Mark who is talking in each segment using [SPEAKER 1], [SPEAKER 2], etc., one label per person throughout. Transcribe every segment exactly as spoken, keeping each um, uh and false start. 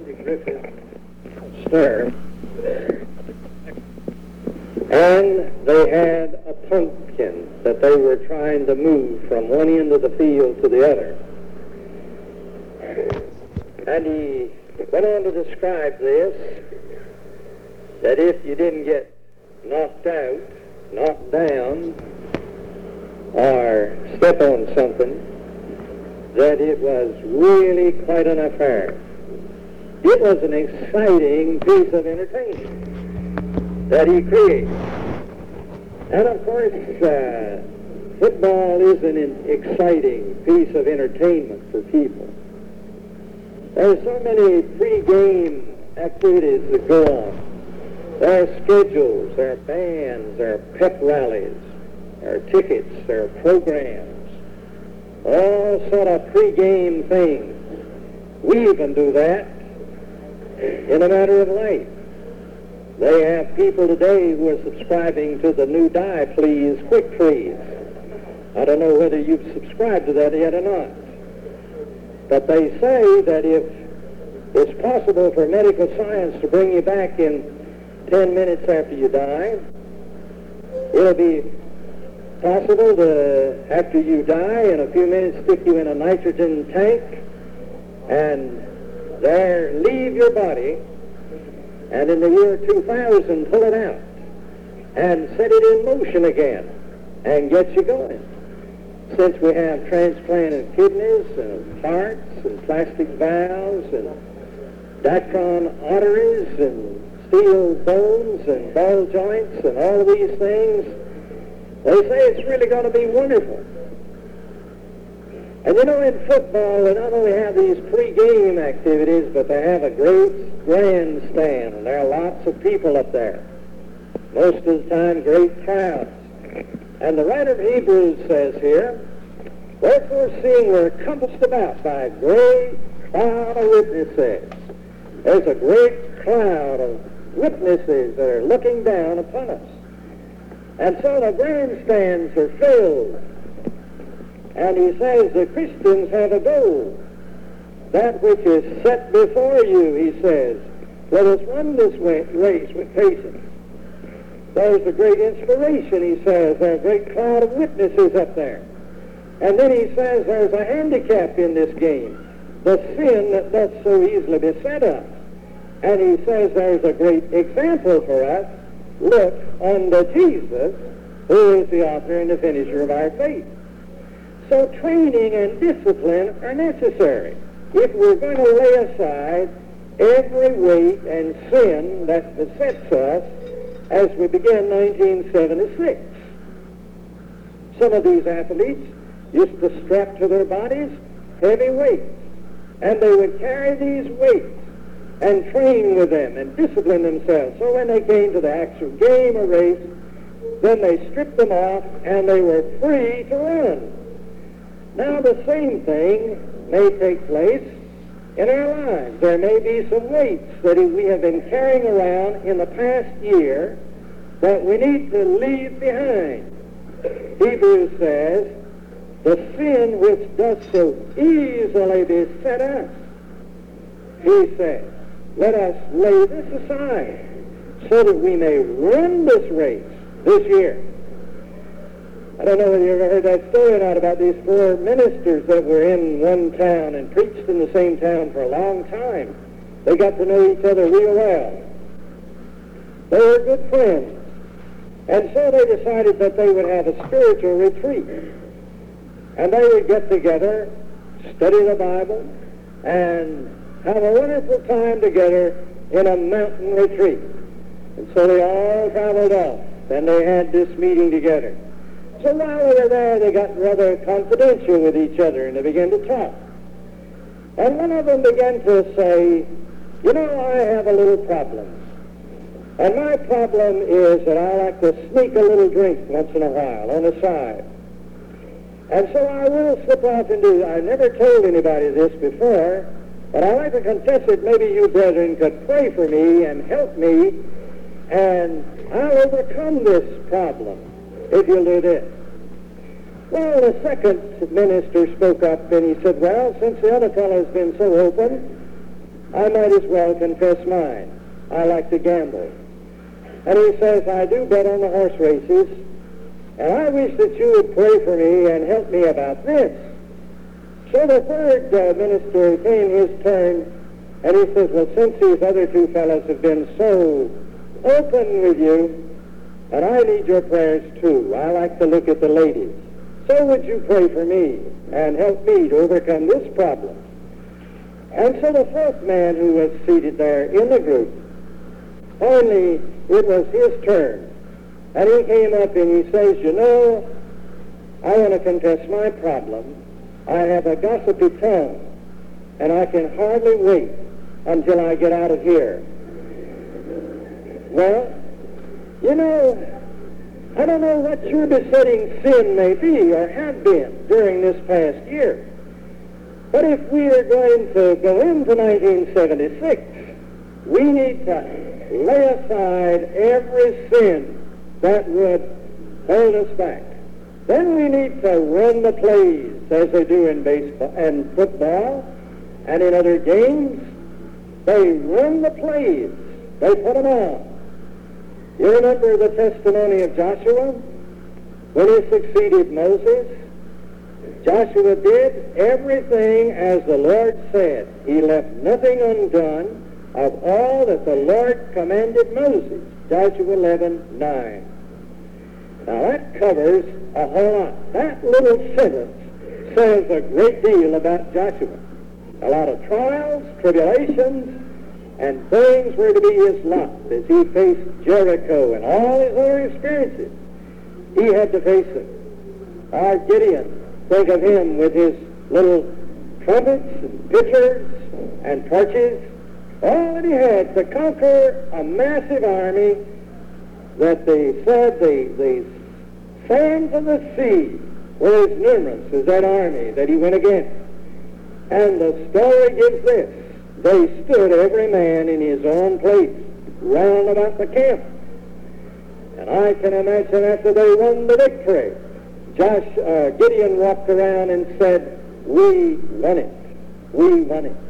[SPEAKER 1] Griffith Stern, and they had a pumpkin that they were trying to move from one end of the field to the other. And he went on to describe this, that if you didn't get knocked out, knocked down, or step on something, that it was really quite an affair. It was an exciting piece of entertainment that he created. And of course, uh, football is an exciting piece of entertainment for people. There are so many pre-game activities that go on. There are schedules, there are bands, there are pep rallies, there are tickets, there are programs, all sort of pre-game things. We even do that in a matter of life. They have people today who are subscribing to the new Die Please Quick Freeze. I don't know whether you've subscribed to that yet or not. But they say that if it's possible for medical science to bring you back in ten minutes after you die, it'll be possible to, after you die, in a few minutes stick you in a nitrogen tank and there leave your body, and in the year two thousand pull it out and set it in motion again and get you going. Since we have transplanted kidneys and hearts and plastic valves and Dacron arteries and steel bones and ball joints and all of these things, they say it's really going to be wonderful. And you know, in football, they not only have these pre-game activities, but they have a great grandstand, and there are lots of people up there. Most of the time, great crowds. And the writer of Hebrews says here, wherefore, seeing we're compassed about by a great cloud of witnesses, there's a great cloud of witnesses that are looking down upon us. And so the grandstands are filled. And he says the Christians have a goal. That which is set before you, he says, let us run this race with patience. There's a great inspiration, he says. There's a great cloud of witnesses up there. And then he says there's a handicap in this game, the sin that does so easily beset us. And he says there's a great example for us. Look unto Jesus, who is the author and the finisher of our faith. So training and discipline are necessary if we're going to lay aside every weight and sin that besets us as we begin nineteen seventy-six. Some of these athletes used to strap to their bodies heavy weights, and they would carry these weights and train with them and discipline themselves. So when they came to the actual game or race, then they stripped them off and they were free to run. Now the same thing may take place in our lives. There may be some weights that we have been carrying around in the past year that we need to leave behind. Hebrews says, the sin which does so easily beset us, he says, let us lay this aside so that we may run this race this year. I don't know whether you ever heard that story or not about these four ministers that were in one town and preached in the same town for a long time. They got to know each other real well. They were good friends. And so they decided that they would have a spiritual retreat. And they would get together, study the Bible, and have a wonderful time together in a mountain retreat. And so they all traveled off, and they had this meeting together. So while they were there, they got rather confidential with each other, and they began to talk. And one of them began to say, you know, I have a little problem. And my problem is that I like to sneak a little drink once in a while on the side. And so I will slip off and do, I never told anybody this before, but I like to confess that maybe you brethren could pray for me and help me, and I'll overcome this problem if you'll do this. Well, the second minister spoke up and he said, well, since the other fellow has been so open, I might as well confess mine. I like to gamble. And he says, I do bet on the horse races, and I wish that you would pray for me and help me about this. So the third uh, minister came his turn, and he says, well, since these other two fellows have been so open with you, and I need your prayers too. I like to look at the ladies. So would you pray for me and help me to overcome this problem? And so the fourth man who was seated there in the group, finally it was his turn. And he came up and he says, you know, I want to confess my problem. I have a gossipy tongue, and I can hardly wait until I get out of here. Well, you know, I don't know what your besetting sin may be or have been during this past year. But if we are going to go into nineteen seventy-six, we need to lay aside every sin that would hold us back. Then we need to run the plays as they do in baseball and football and in other games. They run the plays. They put them on. You remember the testimony of Joshua when he succeeded Moses? Joshua did everything as the Lord said. He left nothing undone of all that the Lord commanded Moses. Joshua eleven nine. Now that covers a whole lot. That little sentence says a great deal about Joshua. A lot of trials, tribulations, and things were to be his lot as he faced Jericho and all his other experiences. He had to face them. Our Gideon, think of him with his little trumpets and pitchers and torches. All that he had to conquer a massive army that they said the, the sands of the sea were as numerous as that army that he went against. And the story gives this. They stood every man in his own place round about the camp. And I can imagine after they won the victory, Josh, uh, Gideon walked around and said, we won it. We won it.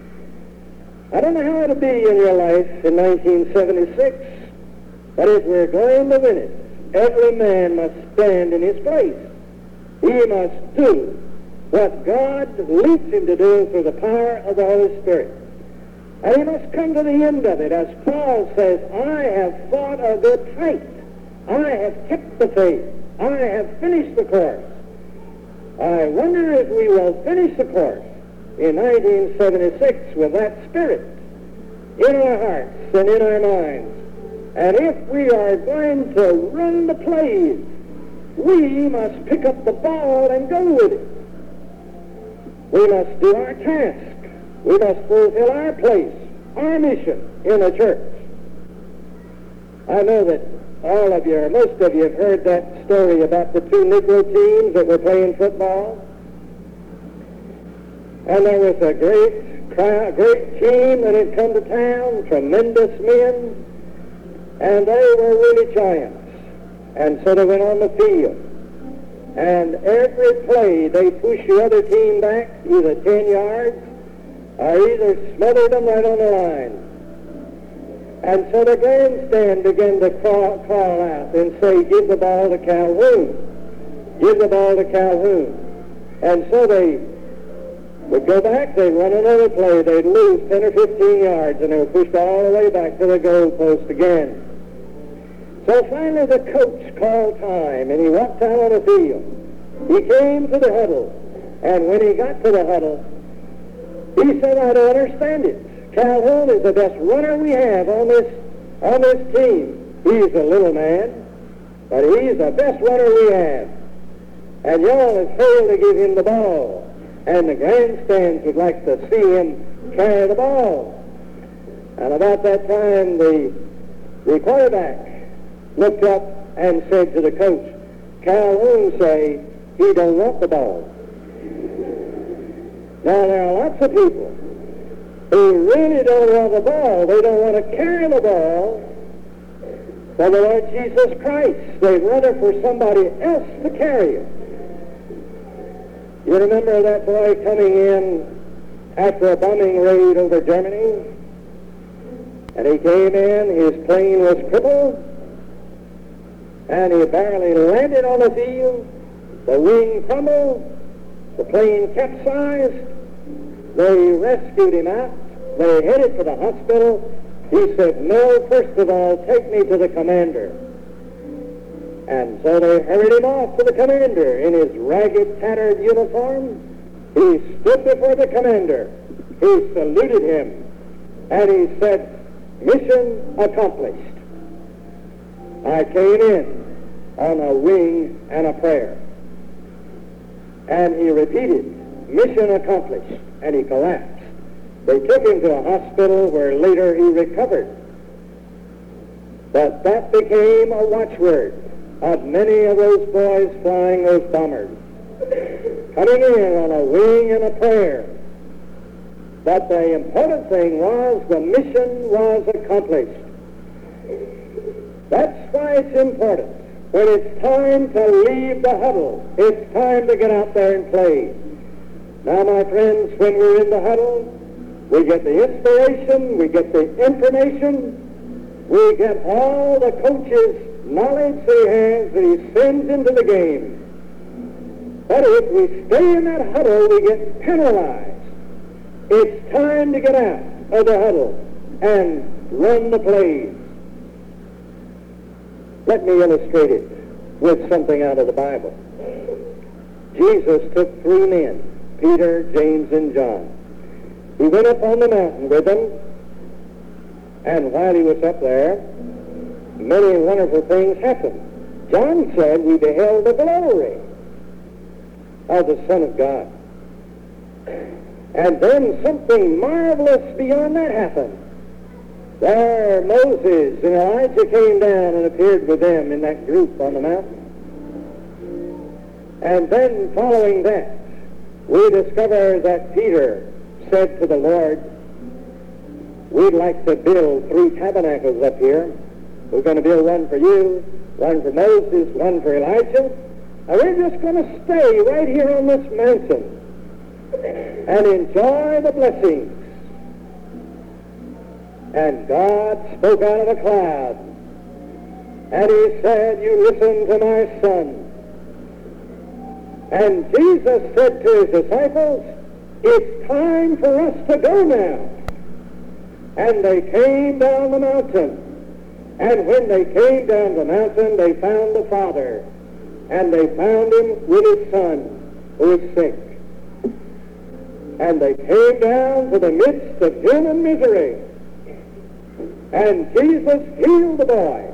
[SPEAKER 1] I don't know how it'll be in your life in nineteen seventy-six, but if we're going to win it, every man must stand in his place. He must do what God leads him to do through the power of the Holy Spirit. And he must come to the end of it. As Paul says, I have fought a good fight. I have kept the faith. I have finished the course. I wonder if we will finish the course in nineteen seventy-six with that spirit in our hearts and in our minds. And if we are going to run the plays, we must pick up the ball and go with it. We must do our task. We must fulfill our place, our mission in the church. I know that all of you, or most of you, have heard that story about the two Negro teams that were playing football. And there was a great crowd, great team that had come to town, tremendous men, and they were really giants. And so they went on the field. And every play, they pushed the other team back either ten yards or either smothered them right on the line. And so the grandstand began to call, call out and say, give the ball to Calhoun. Give the ball to Calhoun. And so they would go back, they'd run another play, they'd lose ten or fifteen yards, and they were pushed all the way back to the goal post again. So finally the coach called time, and he walked out on the field. He came to the huddle, and when he got to the huddle, he said, I don't understand it. Calhoun is the best runner we have on this on this team. He's a little man, but he's the best runner we have. And y'all have failed to give him the ball. And the grandstands would like to see him carry the ball. And about that time, the, the quarterback looked up and said to the coach, Calhoun say he don't want the ball. Now, there are lots of people who really don't want the ball. They don't want to carry the ball for the Lord Jesus Christ. They'd rather for somebody else to carry it. You remember that boy coming in after a bombing raid over Germany. And he came in, his plane was crippled, and he barely landed on the field. The wing crumbled, the plane capsized. They rescued him out. They headed for the hospital. He said, no, first of all, take me to the commander. And so they hurried him off to the commander in his ragged, tattered uniform. He stood before the commander. He saluted him, and he said, mission accomplished. I came in on a wing and a prayer. And he repeated, mission accomplished, and he collapsed. They took him to a hospital where later he recovered. But that became a watchword of many of those boys flying those bombers, coming in on a wing and a prayer. But the important thing was the mission was accomplished. That's why it's important. When it's time to leave the huddle, it's time to get out there and play. Now, my friends, when we're in the huddle, we get the inspiration, we get the information, we get all the coach's knowledge that he has that he sends into the game. But if we stay in that huddle, we get penalized. It's time to get out of the huddle and run the plays. Let me illustrate it with something out of the Bible. Jesus took three men, Peter, James, and John. He went up on the mountain with them, and while he was up there, many wonderful things happened. John said we beheld the glory of the Son of God. And then something marvelous beyond that happened. There Moses and Elijah came down and appeared with them in that group on the mountain. And then following that, we discover that Peter said to the Lord, we'd like to build three tabernacles up here. We're going to build one for you, one for Moses, one for Elijah. And we're just going to stay right here on this mountain and enjoy the blessings. And God spoke out of the cloud, and he said, you listen to my son. And Jesus said to his disciples, it's time for us to go now. And they came down the mountain. And when they came down the mountain, they found the Father. And they found him with his son, who was sick. And they came down to the midst of human misery. And Jesus healed the boy.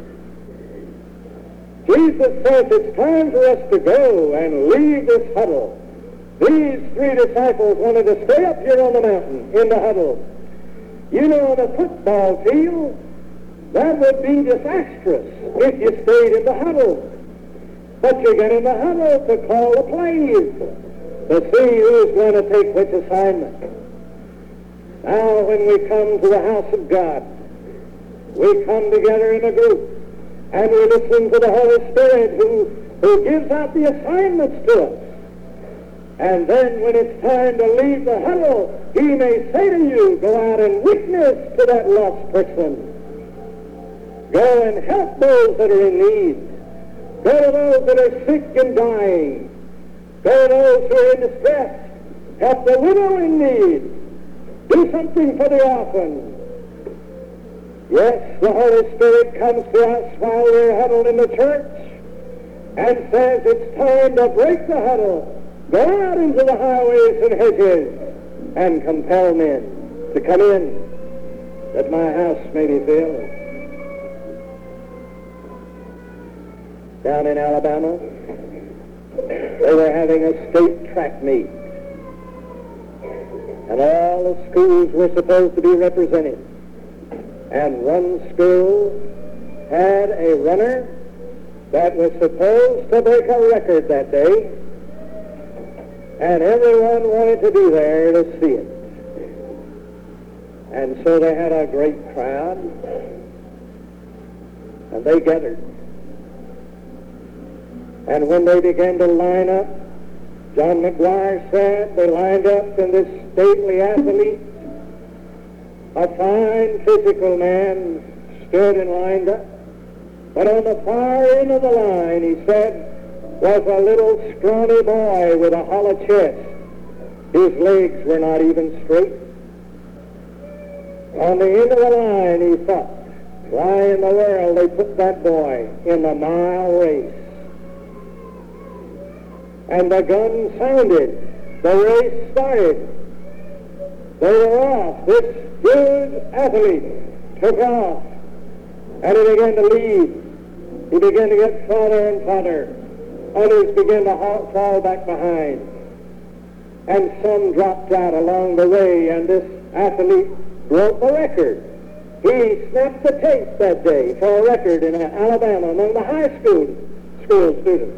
[SPEAKER 1] Jesus says it's time for us to go and leave this huddle. These three disciples wanted to stay up here on the mountain in the huddle. You know, on a football field, that would be disastrous if you stayed in the huddle. But you get in the huddle to call the plays, to see who's going to take which assignment. Now, when we come to the house of God, we come together in a group, and we listen to the Holy Spirit who, who gives out the assignments to us. And then when it's time to leave the huddle, he may say to you, go out and witness to that lost person. Go and help those that are in need. Go to those that are sick and dying. Go to those who are in distress. Help the widow in need. Do something for the orphan. Yes, the Holy Spirit comes to us while we're huddled in the church and says it's time to break the huddle. Go out into the highways and hedges and compel men to come in, that my house may be filled. Down in Alabama, they were having a state track meet, and all the schools were supposed to be represented. And one school had a runner that was supposed to break a record that day, and everyone wanted to be there to see it. And so they had a great crowd, and they gathered. And when they began to line up, John McGuire said they lined up in this stately athlete, a fine physical man, stood and lined up. But on the far end of the line, he said, was a little scrawny boy with a hollow chest. His legs were not even straight. On the end of the line, he thought, why in the world they put that boy in the mile race? And the gun sounded. The race started. They were off. This good athlete took off. And he began to lead. He began to get farther and farther. Others began to halt, fall back behind. And some dropped out along the way, and this athlete broke the record. He snapped the tape that day for a record in Alabama among the high school, school students.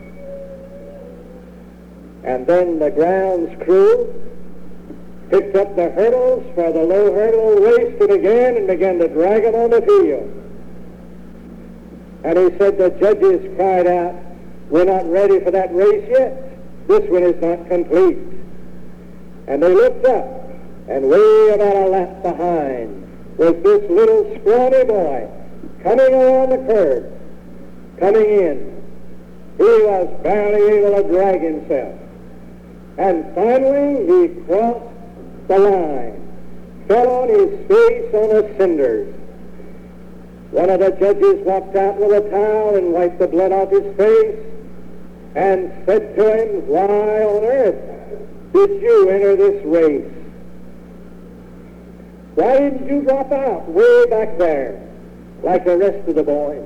[SPEAKER 1] And then the grounds crew picked up the hurdles for the low hurdle race to begin and began to drag them on the field. And he said the judges cried out, we're not ready for that race yet. This one is not complete. And they looked up, and way about a lap behind was this little scrawny boy coming around the curve, coming in. He was barely able to drag himself. And finally he crossed the line, fell on his face on the cinders. One of the judges walked out with a towel and wiped the blood off his face and said to him, why on earth did you enter this race? Why didn't you drop out way back there like the rest of the boys?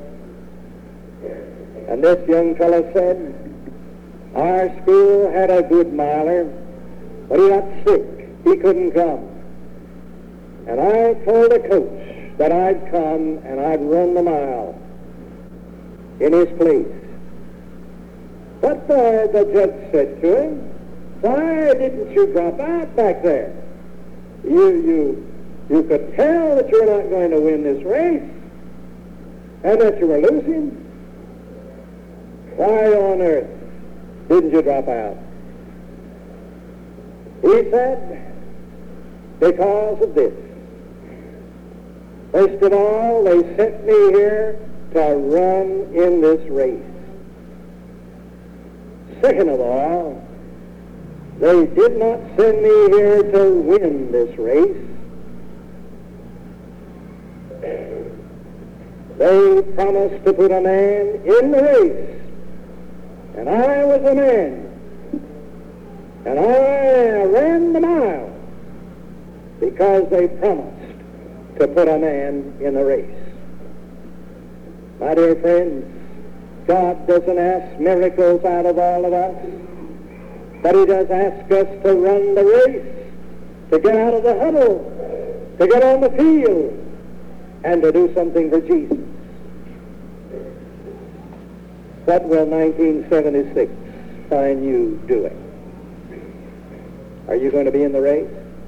[SPEAKER 1] And this young fellow said, our school had a good miler, but he got sick. He couldn't come. And I told the coach that I'd come and I'd run the mile in his place. But the, the judge said to him, why didn't you drop out back there? You, you, you could tell that you were not going to win this race and that you were losing. Why on earth didn't you drop out? He said, because of this. First of all, they sent me here to run in this race. Second of all, they did not send me here to win this race. They promised to put a man in the race, and I was a man, and I ran the mile because they promised to put a man in the race. My dear friends, God doesn't ask miracles out of all of us, but he does ask us to run the race, to get out of the huddle, to get on the field, and to do something for Jesus. What will nineteen seventy-six find you doing? Are you going to be in the race?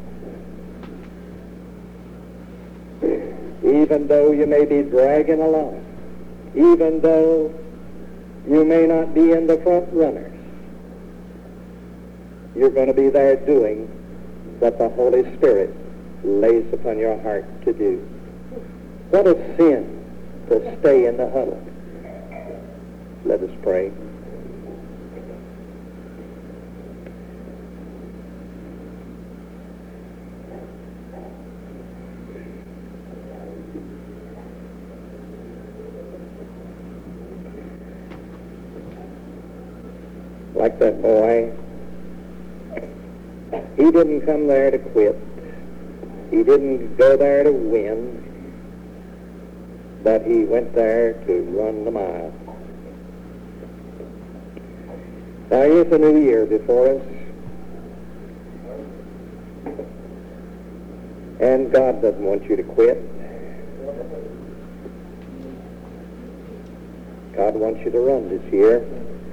[SPEAKER 1] Even though you may be dragging along, even though you may not be in the front runners, you're going to be there doing what the Holy Spirit lays upon your heart to do. What a sin to stay in the huddle. Let us pray. Like that boy, he didn't come there to quit. He didn't go there to win, but he went there to run the mile. Now here's a new year before us, and God doesn't want you to quit. God wants you to run this year.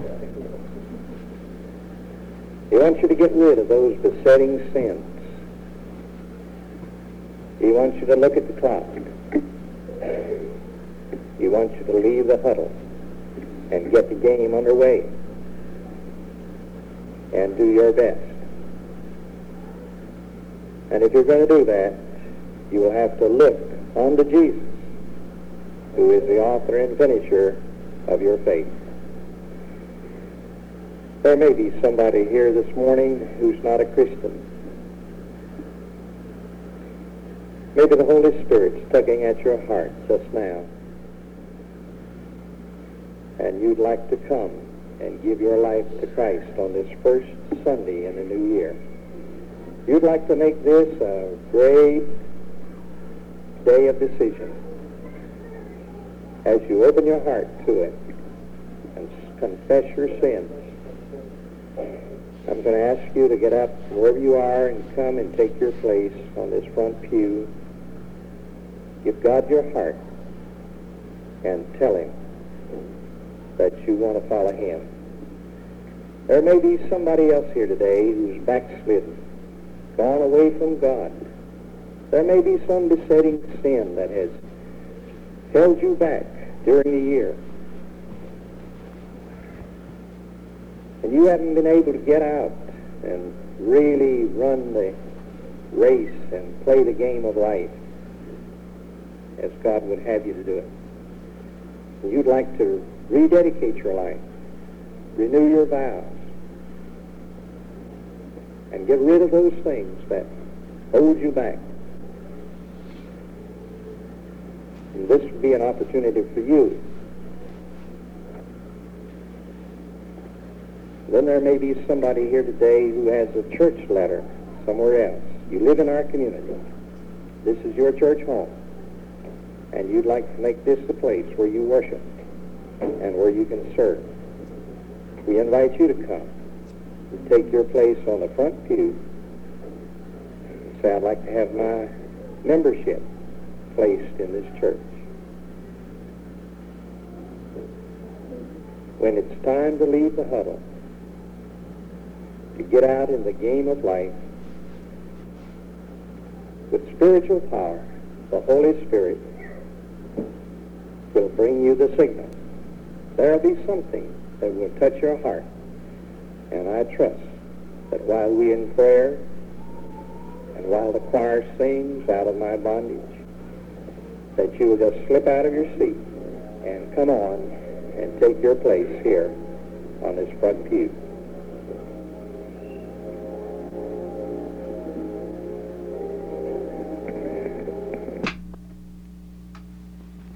[SPEAKER 1] He wants you to get rid of those besetting sins. He wants you to look at the clock. He wants you to leave the huddle and get the game underway and do your best And if you're going to do that, you will have to look unto Jesus, who is the author and finisher of your faith. There may be somebody here this morning who's not a Christian. Maybe the Holy Spirit's tugging at your heart just now, and you'd like to come and give your life to Christ on this first Sunday in the new year. You'd like to make this a great day of decision as you open your heart to it and confess your sins. I'm going to ask you to get up wherever you are and come and take your place on this front pew. Give God your heart and tell him that you want to follow him. There may be somebody else here today who's backslidden, gone away from God. There may be some besetting sin that has held you back during the year, and you haven't been able to get out and really run the race and play the game of life as God would have you to do it. And you'd like to rededicate your life, renew your vows, and get rid of those things that hold you back. And this would be an opportunity for you. Then there may be somebody here today who has a church letter somewhere else. You live in our community. This is your church home. And you'd like to make this the place where you worship and where you can serve. We invite you to come and take your place on the front pew and say, I'd like to have my membership placed in this church. When it's time to leave the huddle, to get out in the game of life, with spiritual power, the Holy Spirit will bring you the signal. There'll be something that will touch your heart. And I trust that while we in prayer and while the choir sings Out of My Bondage, that you will just slip out of your seat and come on and take your place here on this front pew.